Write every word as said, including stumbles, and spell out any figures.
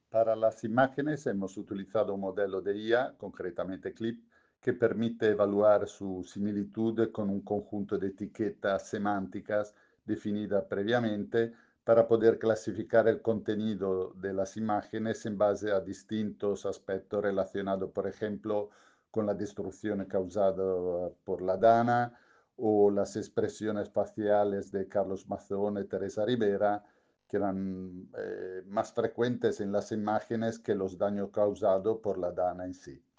Para las imágenes hemos utilizado un modelo de I A, concretamente Clip, que permite evaluar su similitud con un conjunto de etiquetas semánticas definidas previamente para poder clasificar el contenido de las imágenes en base a distintos aspectos relacionados, por ejemplo, con la destrucción causada por la Dana o las expresiones faciales de Carlos Mazón y Teresa Rivera, que eran eh, más frecuentes en las imágenes que los daños causados por la Dana en sí.